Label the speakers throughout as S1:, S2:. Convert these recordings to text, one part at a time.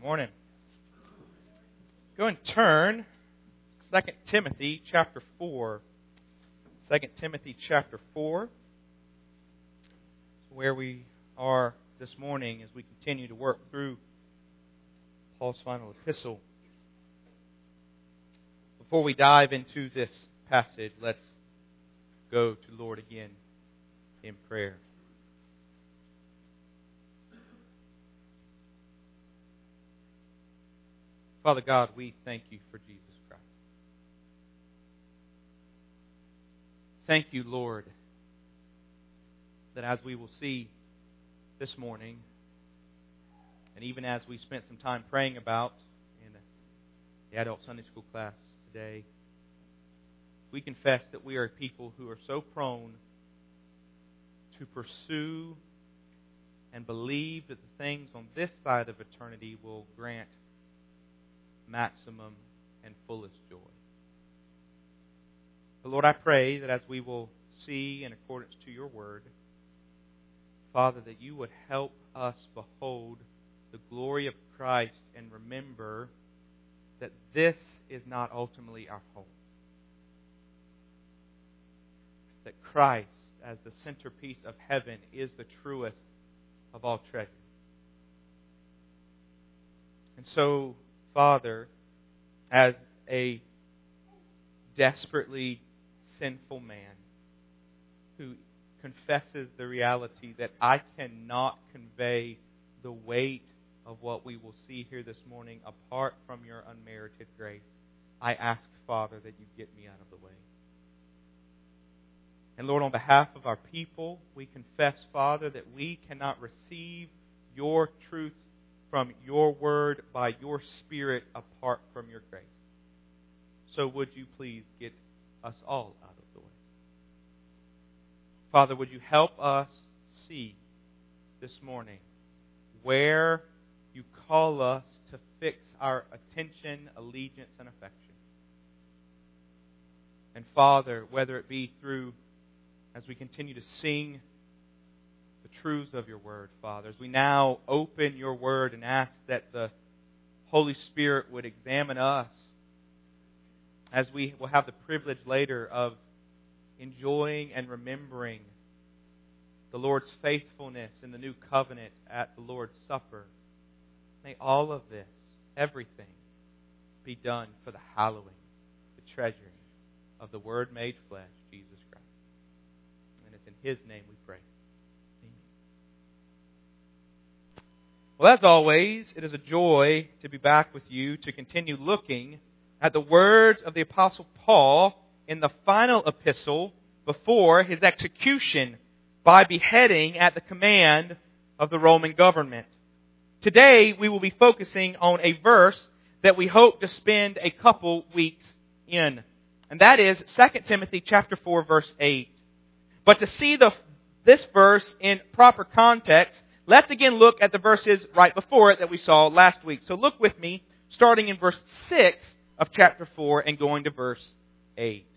S1: Morning. Go and turn 2 Timothy chapter 4. 2 Timothy chapter 4. Where we are this morning as we continue to work through Paul's final epistle. Before we dive into this passage, let's go to the Lord again in prayer. Father God, we thank you for Jesus Christ. Thank you, Lord, that as we will see this morning, and even as we spent some time praying about in the adult Sunday school class today, we confess that we are people who are so prone to pursue and believe that the things on this side of eternity will grant maximum and fullest joy. But Lord, I pray that as we will see in accordance to your word, Father, that you would help us behold the glory of Christ and remember that this is not ultimately our hope. That Christ, as the centerpiece of heaven, is the truest of all treasures. And so, Father, as a desperately sinful man who confesses the reality that I cannot convey the weight of what we will see here this morning apart from your unmerited grace, I ask, Father, that you get me out of the way. And Lord, on behalf of our people, we confess, Father, that we cannot receive your truth from your word by your Spirit apart from your grace. So would you please get us all out of the way? Father, would you help us see this morning where you call us to fix our attention, allegiance, and affection. And Father, whether it be through, as we continue to sing the truths of your word, Father, as we now open your word and ask that the Holy Spirit would examine us, as we will have the privilege later of enjoying and remembering the Lord's faithfulness in the new covenant at the Lord's Supper. May all of this, everything, be done for the hallowing, the treasuring of the Word made flesh, Jesus Christ. And it's in His name we pray. Well, as always, it is a joy to be back with you to continue looking at the words of the Apostle Paul in the final epistle before his execution by beheading at the command of the Roman government. Today, we will be focusing on a verse that we hope to spend a couple weeks in. And that is 2 Timothy chapter 4, verse 8. But to see this verse in proper context, let's again look at the verses right before it that we saw last week. So look with me, starting in verse 6 of chapter 4 and going to verse 8.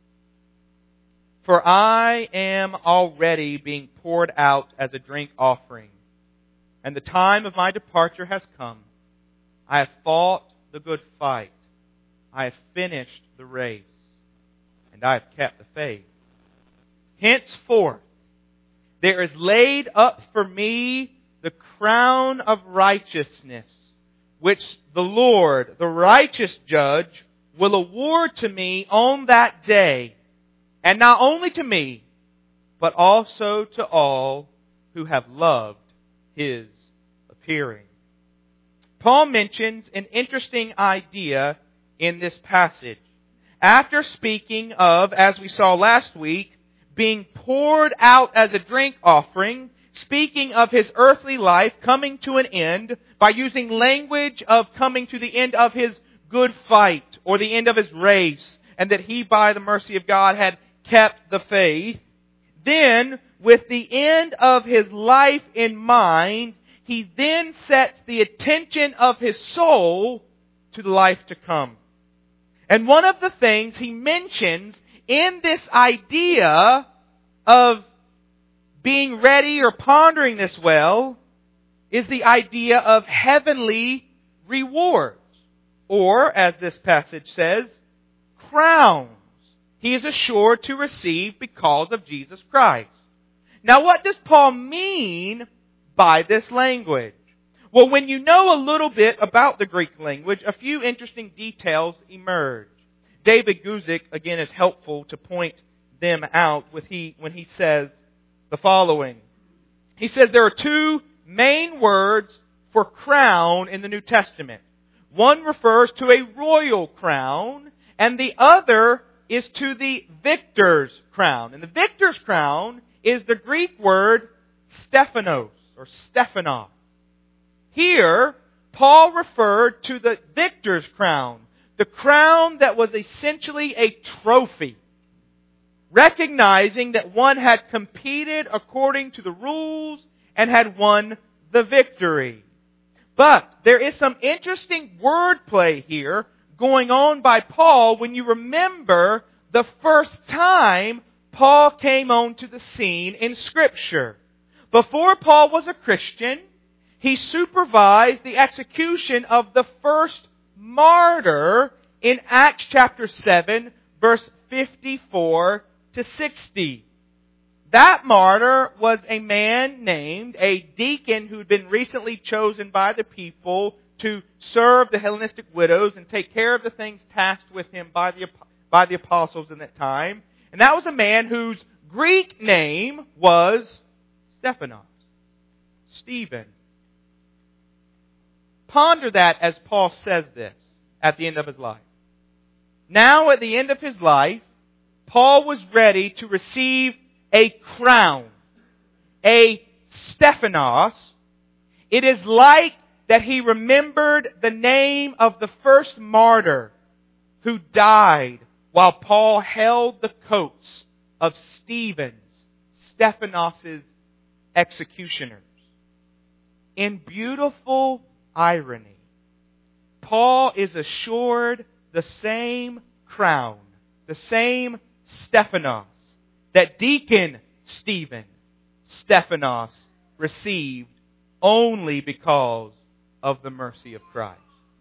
S1: For I am already being poured out as a drink offering, and the time of my departure has come. I have fought the good fight. I have finished the race, and I have kept the faith. Henceforth, there is laid up for me the crown of righteousness, which the Lord, the righteous judge, will award to me on that day, and not only to me, but also to all who have loved His appearing. Paul mentions an interesting idea in this passage. After speaking of, as we saw last week, being poured out as a drink offering, speaking of his earthly life coming to an end by using language of coming to the end of his good fight or the end of his race, and that he, by the mercy of God, had kept the faith. Then, with the end of his life in mind, he then sets the attention of his soul to the life to come. And one of the things he mentions in this idea of being ready or pondering this well is the idea of heavenly rewards. Or, as this passage says, crowns. He is assured to receive because of Jesus Christ. Now, what does Paul mean by this language? Well, when you know a little bit about the Greek language, a few interesting details emerge. David Guzik, again, is helpful to point them out when he says the following. He says there are two main words for crown in the New Testament. One refers to a royal crown, and the other is to the victor's crown. And the victor's crown is the Greek word Stephanos, or Stephanos. Here, Paul referred to the victor's crown, the crown that was essentially a trophy, recognizing that one had competed according to the rules and had won the victory. But there is some interesting wordplay here going on by Paul when you remember the first time Paul came onto the scene in Scripture. Before Paul was a Christian, he supervised the execution of the first martyr in Acts chapter 7, verse 54 to 60. That martyr was a man named, a deacon who had been recently chosen by the people to serve the Hellenistic widows and take care of the things tasked with him by the apostles in that time. And that was a man whose Greek name was Stephanos, Stephen. Ponder that as Paul says this at the end of his life. Now at the end of his life, Paul was ready to receive a crown, a Stephanos. It is like that he remembered the name of the first martyr who died while Paul held the coats of Stephanos' executioners. In beautiful irony, Paul is assured the same crown, the same Stephanos that Deacon Stephanos received only because of the mercy of Christ.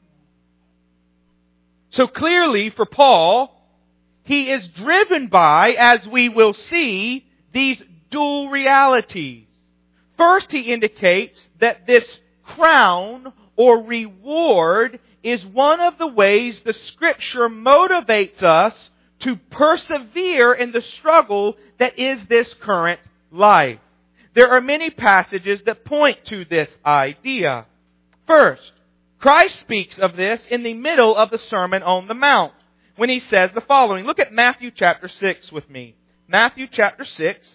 S1: So clearly for Paul, he is driven by, as we will see, these dual realities. First, he indicates that this crown or reward is one of the ways the Scripture motivates us to persevere in the struggle that is this current life. There are many passages that point to this idea. First, Christ speaks of this in the middle of the Sermon on the Mount when He says the following. Look at Matthew chapter 6 with me. Matthew chapter 6,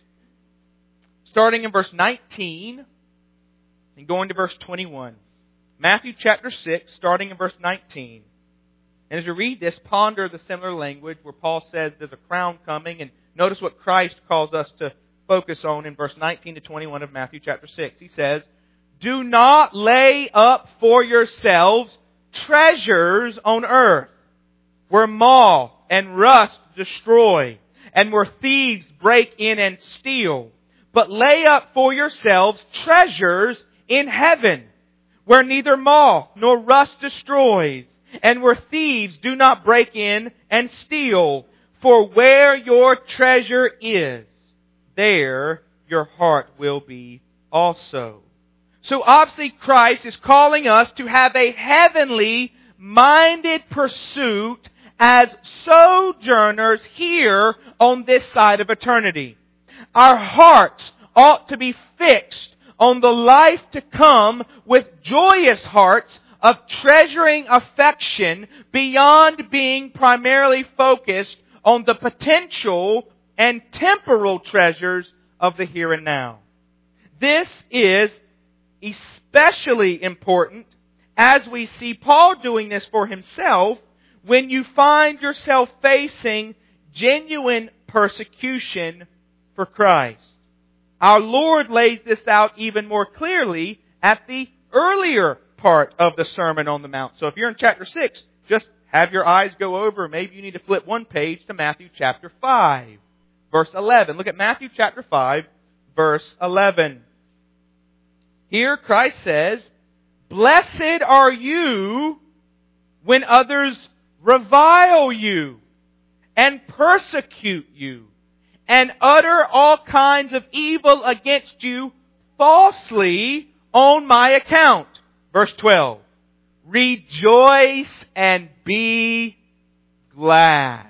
S1: starting in verse 19 and going to verse 21. Matthew chapter 6, starting in verse 19. And as you read this, ponder the similar language where Paul says there's a crown coming. And notice what Christ calls us to focus on in verse 19 to 21 of Matthew chapter 6. He says, "Do not lay up for yourselves treasures on earth, where moth and rust destroy, and where thieves break in and steal. But lay up for yourselves treasures in heaven, where neither moth nor rust destroys, and where thieves do not break in and steal. For where your treasure is, there your heart will be also." So obviously Christ is calling us to have a heavenly minded pursuit as sojourners here on this side of eternity. Our hearts ought to be fixed on the life to come with joyous hearts of treasuring affection beyond being primarily focused on the potential and temporal treasures of the here and now. This is especially important as we see Paul doing this for himself when you find yourself facing genuine persecution for Christ. Our Lord lays this out even more clearly at the earlier part of the Sermon on the Mount. So if you're in chapter 6, just have your eyes go over. Maybe you need to flip one page to Matthew chapter 5, verse 11. Look at Matthew chapter 5, verse 11. Here Christ says, Blessed are you when others revile you and persecute you and utter all kinds of evil against you falsely on my account. Verse 12. Rejoice and be glad.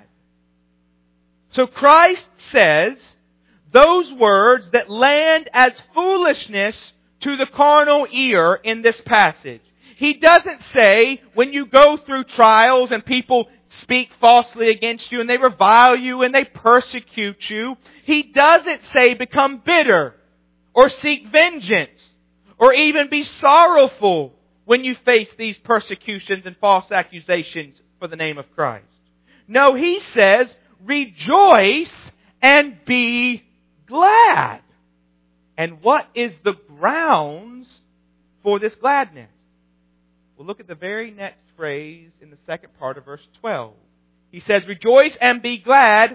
S1: So Christ says those words that land as foolishness to the carnal ear in this passage. He doesn't say when you go through trials and people speak falsely against you and they revile you and they persecute you. He doesn't say become bitter or seek vengeance or even be sorrowful when you face these persecutions and false accusations for the name of Christ. No, He says rejoice and be glad. And what is the grounds for this gladness? Well, look at the very next phrase in the second part of verse 12. He says, rejoice and be glad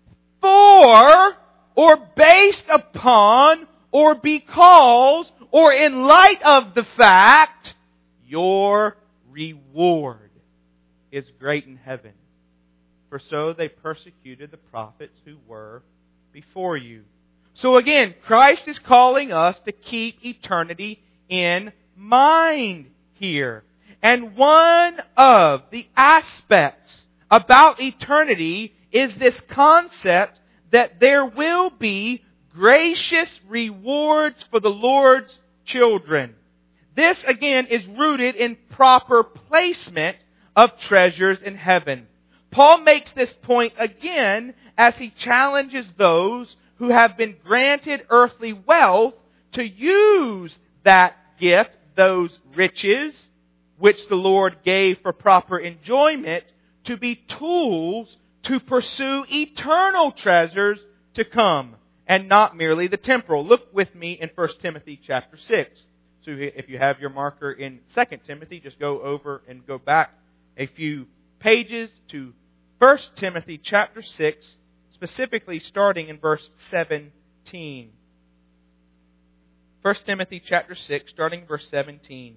S1: for, or based upon, or because, or in light of the fact, your reward is great in heaven. For so they persecuted the prophets who were before you. So again, Christ is calling us to keep eternity in mind here. And one of the aspects about eternity is this concept that there will be gracious rewards for the Lord's children. This again is rooted in proper placement of treasures in heaven. Paul makes this point again as he challenges those who have been granted earthly wealth to use that gift, those riches, which the Lord gave for proper enjoyment, to be tools to pursue eternal treasures to come, and not merely the temporal. Look with me in 1 Timothy chapter 6. So if you have your marker in 2 Timothy, just go over and go back a few pages to 1 Timothy chapter 6, specifically starting in verse 17. 1 Timothy chapter 6, starting in verse 17.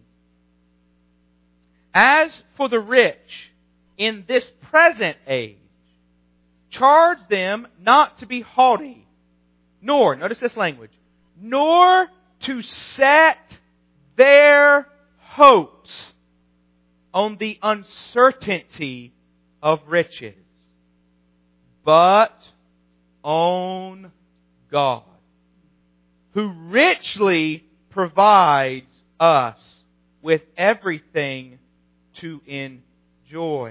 S1: As for the rich in this present age, charge them not to be haughty, nor, notice this language, nor to set their hopes on the uncertainty of riches, but on God, who richly provides us with everything to enjoy.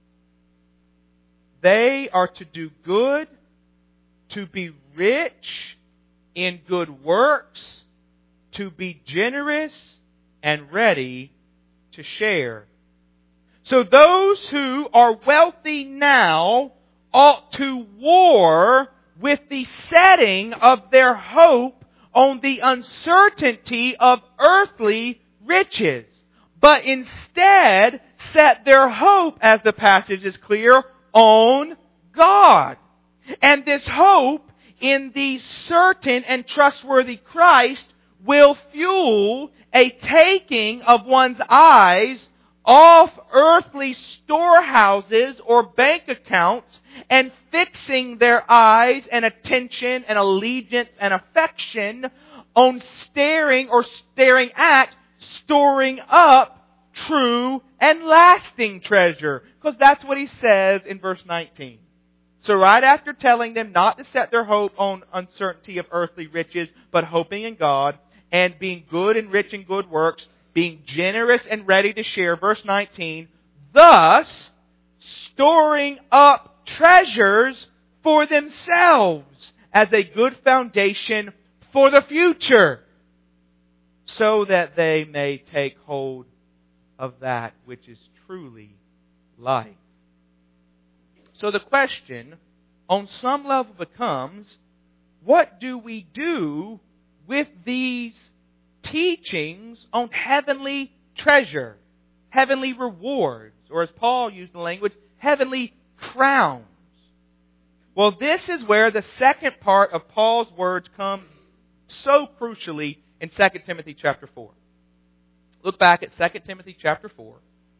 S1: They are to do good, to be rich in good works, to be generous and ready to share. So those who are wealthy now ought to war with the setting of their hope on the uncertainty of earthly riches, but instead set their hope, as the passage is clear, on God. And this hope in the certain and trustworthy Christ will fuel a taking of one's eyes off earthly storehouses or bank accounts and fixing their eyes and attention and allegiance and affection on staring at storing up true and lasting treasure. Because that's what he says in verse 19. So right after telling them not to set their hope on uncertainty of earthly riches, but hoping in God, and being good and rich in good works, being generous and ready to share, verse 19, thus storing up treasures for themselves as a good foundation for the future, so that they may take hold of that which is truly life. So the question on some level becomes, what do we do with these teachings on heavenly treasure, heavenly rewards, or as Paul used the language, heavenly crowns? Well, this is where the second part of Paul's words come so crucially in 2 Timothy chapter 4. Look back at 2 Timothy chapter 4.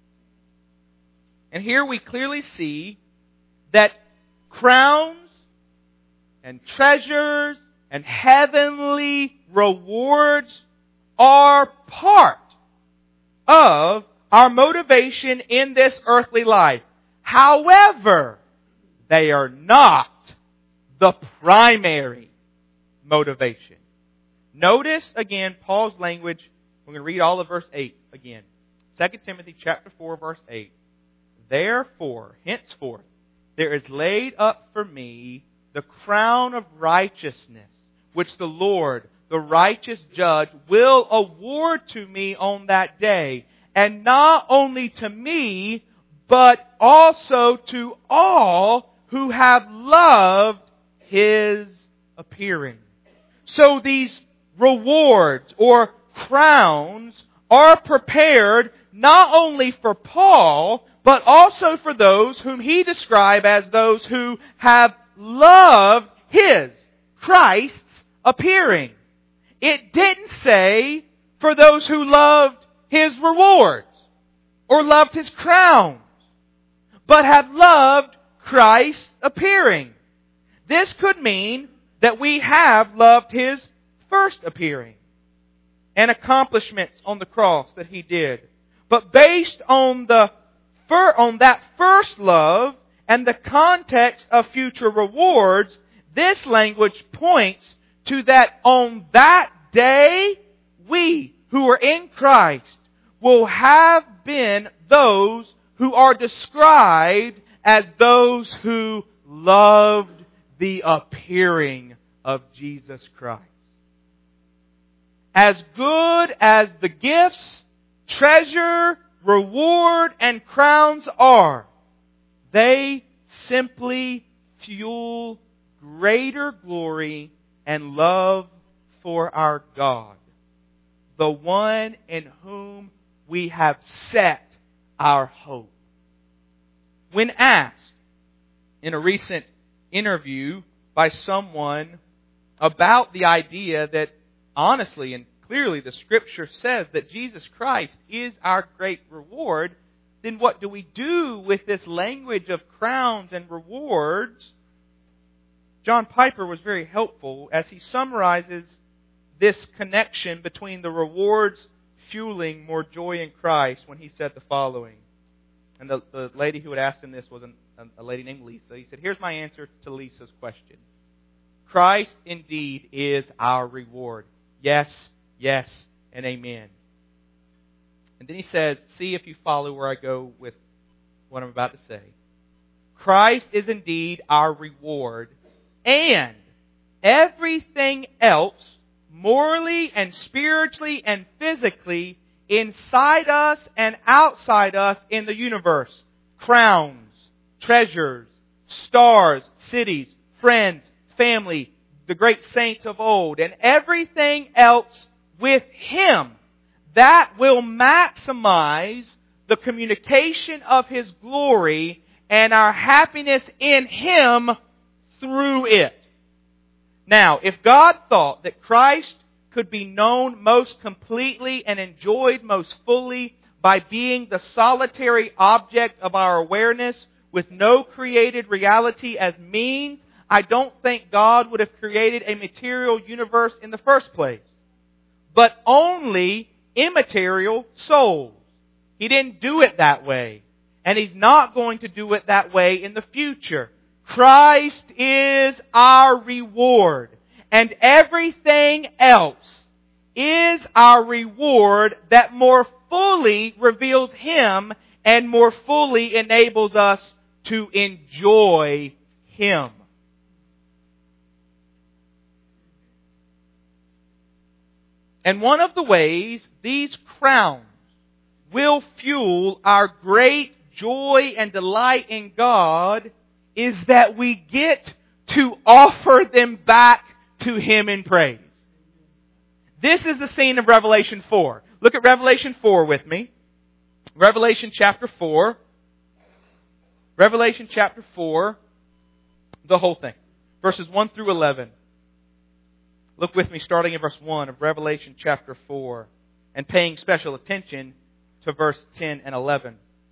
S1: And here we clearly see that crowns and treasures and heavenly rewards are part of our motivation in this earthly life. However, they are not the primary motivation. Notice again Paul's language. We're going to read all of verse 8 again. 2 Timothy chapter 4 verse 8. Therefore, henceforth, there is laid up for me the crown of righteousness, which the Lord, the righteous judge, will award to me on that day. And not only to me, but also to all who have loved His appearing. So these rewards or crowns are prepared not only for Paul, but also for those whom he described as those who have loved His, Christ's appearing. It didn't say for those who loved His rewards or loved His crowns, but have loved Christ's appearing. This could mean that we have loved His first appearing and accomplishments on the cross that He did. But based on that first love and the context of future rewards, this language points to that on that day, we who are in Christ will have been those who are described as those who loved the appearing of Jesus Christ. As good as the gifts, treasure, reward, and crowns are, they simply fuel greater glory and love for our God, the one in whom we have set our hope. When asked in a recent interview by someone about the idea that honestly and clearly the Scripture says that Jesus Christ is our great reward, then what do we do with this language of crowns and rewards? John Piper was very helpful as he summarizes this connection between the rewards fueling more joy in Christ when he said the following. And the lady who had asked him this was a lady named Lisa. He said, here's my answer to Lisa's question. Christ indeed is our reward. Yes, yes, and amen. And then he says, see if you follow where I go with what I'm about to say. Christ is indeed our reward, and everything else, morally and spiritually and physically, inside us and outside us in the universe, crowns, treasures, stars, cities, friends, family, the great saints of old, and everything else with Him, that will maximize the communication of His glory and our happiness in Him through it. Now, if God thought that Christ could be known most completely and enjoyed most fully by being the solitary object of our awareness with no created reality as means, I don't think God would have created a material universe in the first place, but only immaterial souls. He didn't do it that way, and He's not going to do it that way in the future. Christ is our reward, and everything else is our reward that more fully reveals Him and more fully enables us to enjoy Him. And one of the ways these crowns will fuel our great joy and delight in God is that we get to offer them back to Him in praise. This is the scene of Revelation 4. Look at Revelation 4 with me. Revelation chapter 4. Revelation chapter 4. The whole thing. Verses 1 through 11. Look with me starting in verse 1 of Revelation chapter 4. and paying special attention to verse 10 and 11.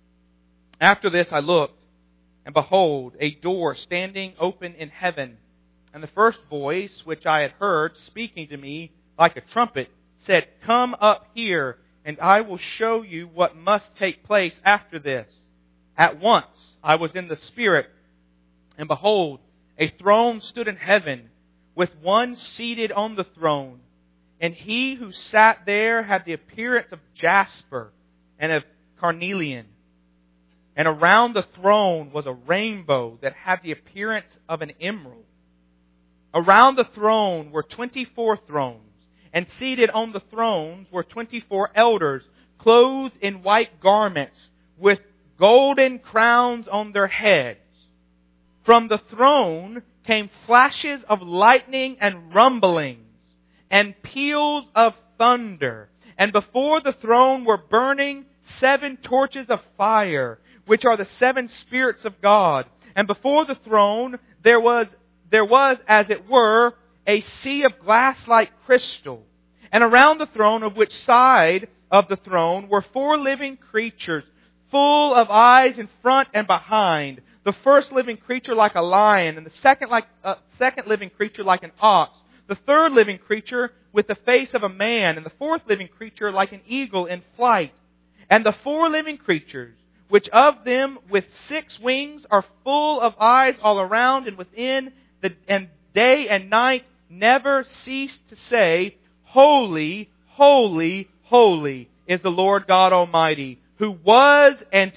S1: After this I looked, and behold, a door standing open in heaven. And the first voice which I had heard speaking to me like a trumpet said, "Come up here, and I will show you what must take place after this." At once I was in the Spirit, and behold, a throne stood in heaven, with one seated on the throne. And he who sat there had the appearance of jasper and of carnelian. And around the throne was a rainbow that had the appearance of an emerald. Around the throne were 24 thrones, and seated on the thrones were 24 elders, clothed in white garments, with golden crowns on their heads. From the throne came flashes of lightning and rumblings, and peals of thunder. And before the throne were burning 7 torches of fire, which are the 7 spirits of God. And before the throne there was, as it were, a sea of glass like crystal. And around the throne, of which side of the throne were 4 living creatures, full of eyes in front and behind. The first living creature like a lion, and the second living creature like an ox. The third living creature with the face of a man, and the fourth living creature like an eagle in flight. And the 4 living creatures, which of them with 6 wings are full of eyes all around and within, and day and night never cease to say, "Holy, holy, holy is the Lord God Almighty, who was and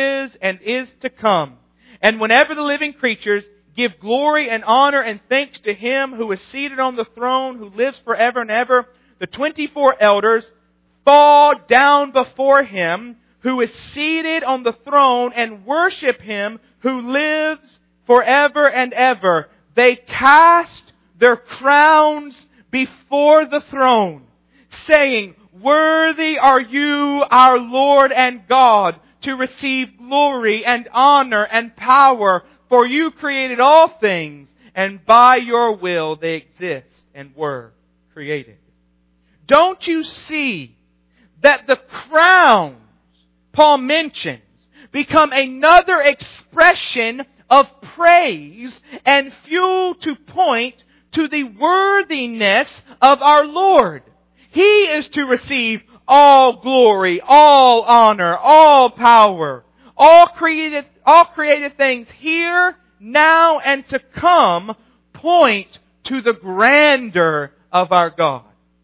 S1: is to come." And whenever the living creatures give glory and honor and thanks to Him who is seated on the throne, who lives forever and ever, the 24 elders fall down before Him who is seated on the throne and worship Him who lives forever and ever. They cast their crowns before the throne, saying, "Worthy are you, our Lord and God, to receive glory and honor and power, for you created all things, and by your will they exist and were created." Don't you see that the crowns Paul mentions become another expression of praise and fuel to point to the worthiness of our Lord? He is to receive all glory, all honor, all power, all created things here, now, and to come point to the grandeur of our God.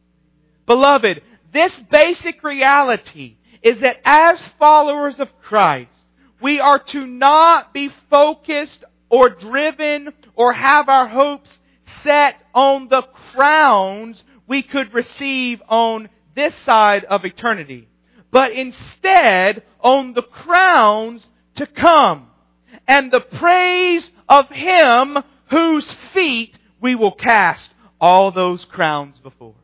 S1: Beloved, this basic reality is that as followers of Christ, we are to not be focused or driven or have our hopes set on the crowns we could receive on this side of eternity, but instead on the crowns to come and the praise of Him whose feet we will cast all those crowns before.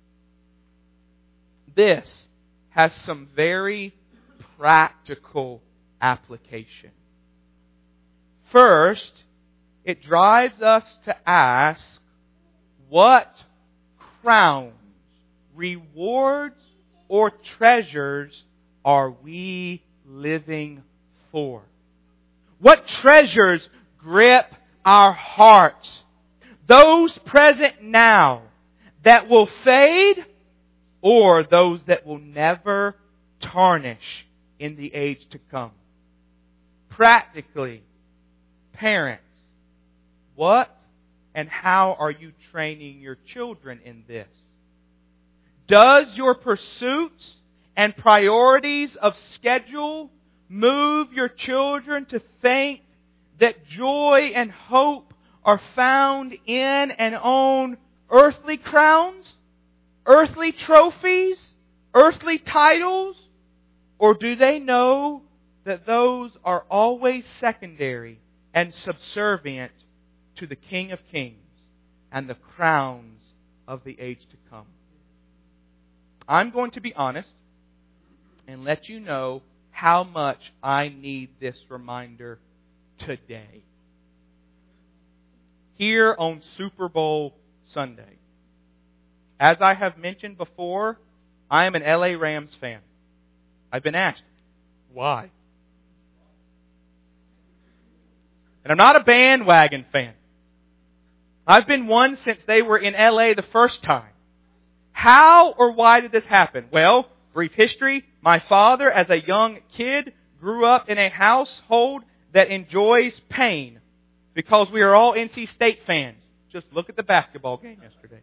S1: This has some very practical application. First, it drives us to ask, what crowns, rewards, or treasures are we living for? What treasures grip our hearts? Those present now that will fade, or those that will never tarnish in the age to come? Practically, parents, what and how are you training your children in this? Does your pursuits and priorities of schedule move your children to think that joy and hope are found in and on earthly crowns, earthly trophies, earthly titles? Or do they know that those are always secondary and subservient to the King of Kings and the crowns of the age to come? I'm going to be honest and let you know how much I need this reminder today. Here on Super Bowl Sunday, as I have mentioned before, I am an LA Rams fan. I've been asked, why? And I'm not a bandwagon fan. I've been one since they were in LA the first time. How or why did this happen? Well, brief history. My father, as a young kid, grew up in a household that enjoys pain because we are all NC State fans. Just look at the basketball game yesterday.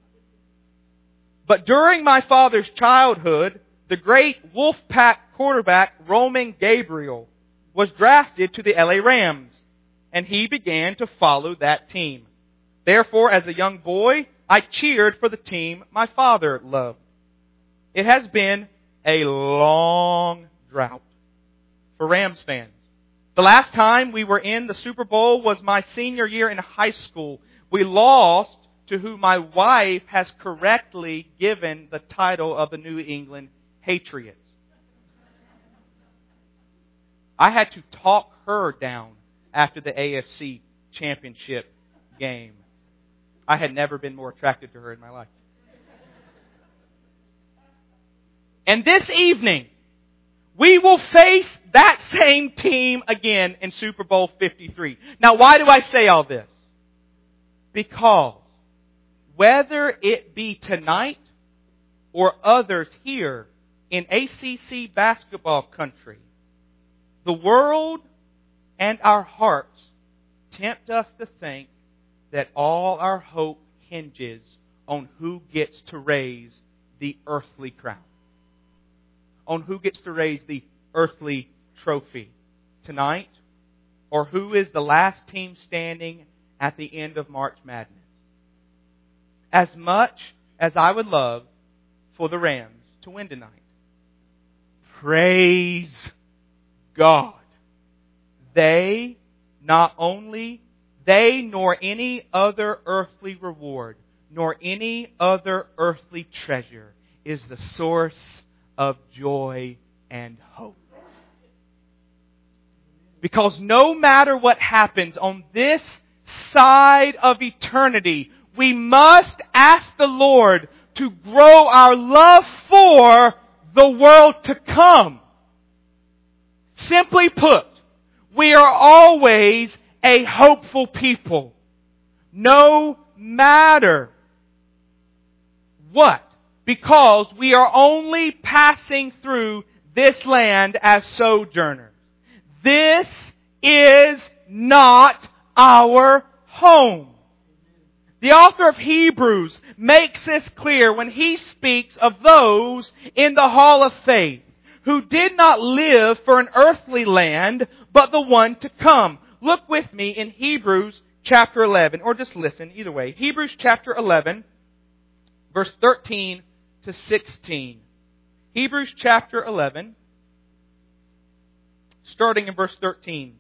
S1: But during my father's childhood, the great Wolfpack quarterback Roman Gabriel was drafted to the LA Rams, and he began to follow that team. Therefore, as a young boy, I cheered for the team my father loved. It has been a long drought for Rams fans. The last time we were in the Super Bowl was my senior year in high school. We lost to who my wife has correctly given the title of the New England Patriots. I had to talk her down after the AFC Championship game. I had never been more attracted to her in my life. And this evening, we will face that same team again in Super Bowl 53. Now, why do I say all this? Because whether it be tonight or others here in ACC basketball country, the world and our hearts tempt us to think that all our hope hinges on who gets to raise the earthly crown, on who gets to raise the earthly trophy tonight, or who is the last team standing at the end of March Madness. As much as I would love for the Rams to win tonight, praise God, they nor any other earthly reward, nor any other earthly treasure is the source of joy and hope. Because no matter what happens on this side of eternity, we must ask the Lord to grow our love for the world to come. Simply put, we are always a hopeful people, no matter what, because we are only passing through this land as sojourners. This is not our home. The author of Hebrews makes this clear when he speaks of those in the hall of faith who did not live for an earthly land, but the one to come. Look with me in Hebrews chapter 11, or just listen, either way. Hebrews chapter 11, verse 13 to 16. Hebrews chapter 11, starting in verse 13.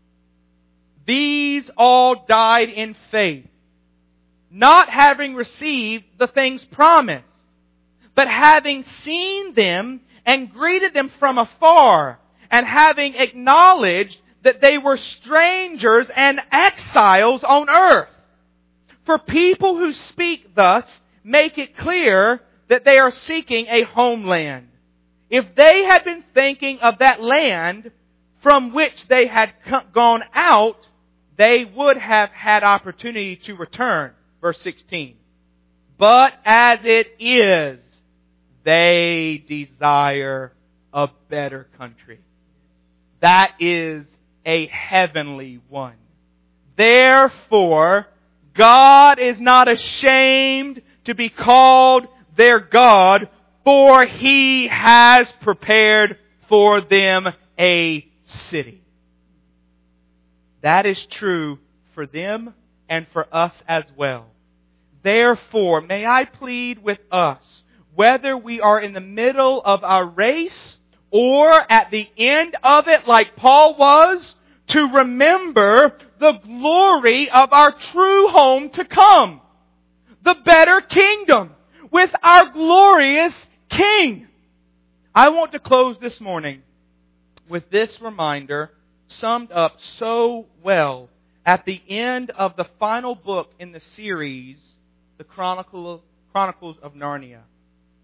S1: These all died in faith, not having received the things promised, but having seen them and greeted them from afar, and having acknowledged that they were strangers and exiles on earth. For people who speak thus make it clear that they are seeking a homeland. If they had been thinking of that land from which they had gone out, they would have had opportunity to return. Verse 16. But as it is, they desire a better country. That is a heavenly one. Therefore, God is not ashamed to be called their God, for He has prepared for them a city. That is true for them and for us as well. Therefore, may I plead with us, whether we are in the middle of our race or at the end of it like Paul was, to remember the glory of our true home to come. The better kingdom with our glorious King. I want to close this morning with this reminder summed up so well at the end of the final book in the series, the Chronicles of Narnia.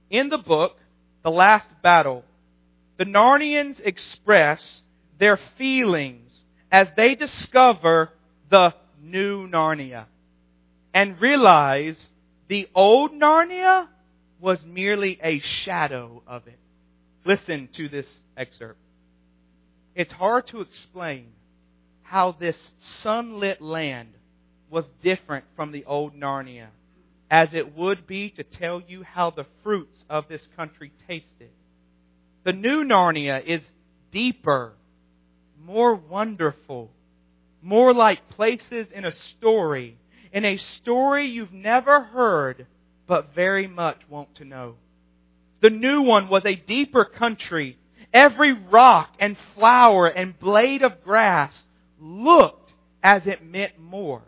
S1: In the book, The Last Battle, the Narnians express their feelings as they discover the new Narnia and realize the old Narnia was merely a shadow of it. Listen to this excerpt. It's hard to explain how this sunlit land was different from the old Narnia, as it would be to tell you how the fruits of this country tasted. The new Narnia is deeper, more wonderful, more like places in a story you've never heard but very much want to know. The new one was a deeper country. Every rock and flower and blade of grass looked as it meant more.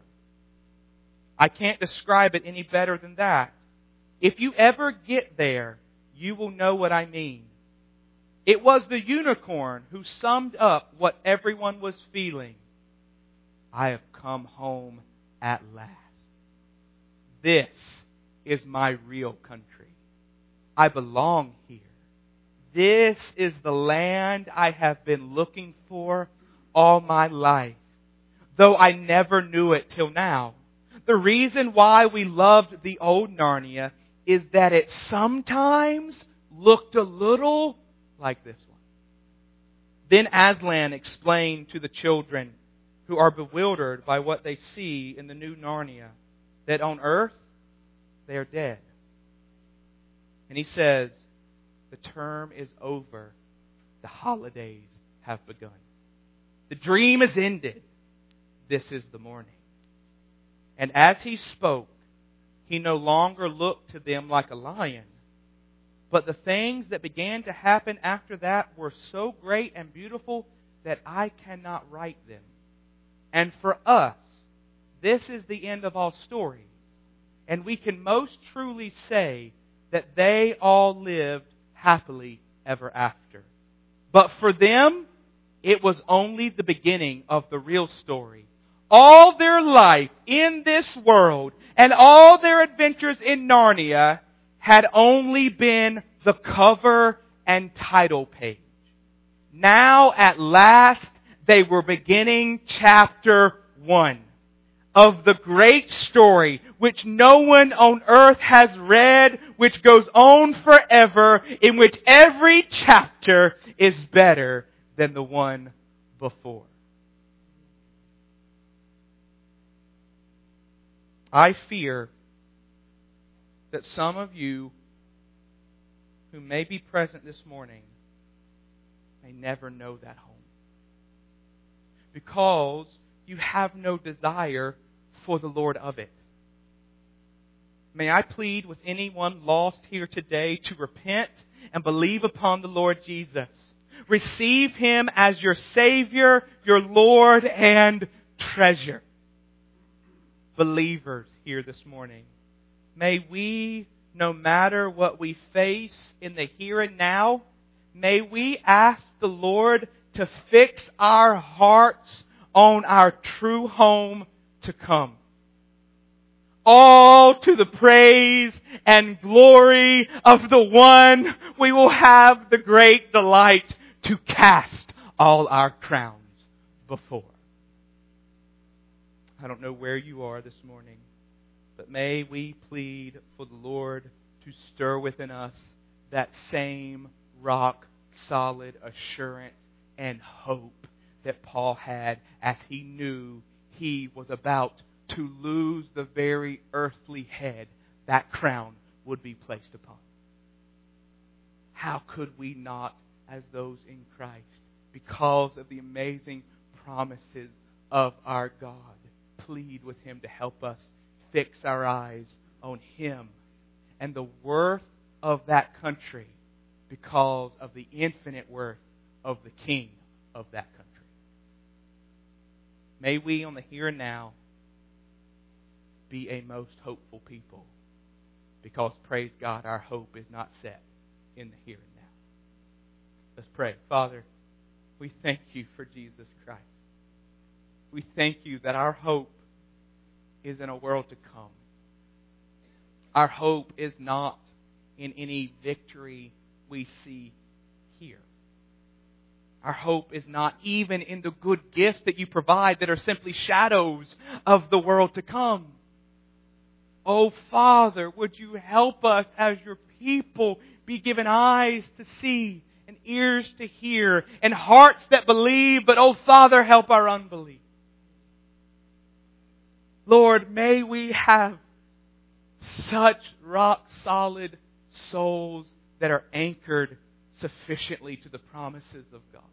S1: I can't describe it any better than that. If you ever get there, you will know what I mean. It was the unicorn who summed up what everyone was feeling. I have come home at last. This is my real country. I belong here. This is the land I have been looking for all my life, though I never knew it till now. The reason why we loved the old Narnia is that it sometimes looked a little like this one. Then Aslan explained to the children who are bewildered by what they see in the new Narnia that on earth they are dead. And he says, the term is over. The holidays have begun. The dream is ended. This is the morning. And as he spoke, he no longer looked to them like a lion. But the things that began to happen after that were so great and beautiful that I cannot write them. And for us, this is the end of all stories. And we can most truly say that they all lived happily ever after. But for them, it was only the beginning of the real story. All their life in this world and all their adventures in Narnia had only been the cover and title page. Now, at last, they were beginning chapter 1 of the great story which no one on earth has read, which goes on forever, in which every chapter is better than the one before. I fear that some of you who may be present this morning may never know that home, because you have no desire for the Lord of it. May I plead with anyone lost here today to repent and believe upon the Lord Jesus. Receive Him as your Savior, your Lord, and treasure. Believers here this morning, may we, no matter what we face in the here and now, may we ask the Lord to fix our hearts on our true home to come. All to the praise and glory of the one we will have the great delight to cast all our crowns before. I don't know where you are this morning, but may we plead for the Lord to stir within us that same rock-solid assurance and hope that Paul had as he knew he was about to lose the very earthly head that crown would be placed upon. How could we not, as those in Christ, because of the amazing promises of our God, plead with Him to help us fix our eyes on Him and the worth of that country because of the infinite worth of the King of that country. May we, on the here and now, be a most hopeful people, because, praise God, our hope is not set in the here and now. Let's pray. Father, we thank You for Jesus Christ. We thank You that our hope is in a world to come. Our hope is not in any victory we see here. Our hope is not even in the good gifts that you provide that are simply shadows of the world to come. Oh, Father, would you help us as your people be given eyes to see and ears to hear and hearts that believe, but oh, Father, help our unbelief. Lord, may we have such rock-solid souls that are anchored sufficiently to the promises of God.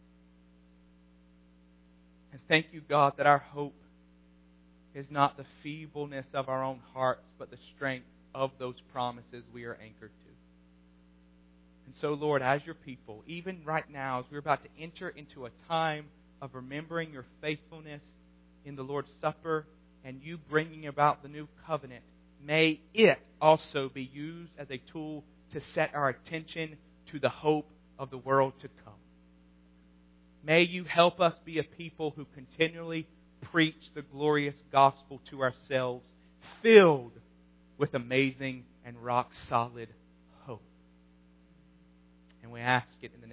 S1: And thank you, God, that our hope is not the feebleness of our own hearts, but the strength of those promises we are anchored to. And so, Lord, as your people, even right now, as we're about to enter into a time of remembering your faithfulness in the Lord's Supper and you bringing about the new covenant, may it also be used as a tool to set our attention to the hope of the world to come. May you help us be a people who continually preach the glorious gospel to ourselves, filled with amazing and rock-solid hope. And we ask it in the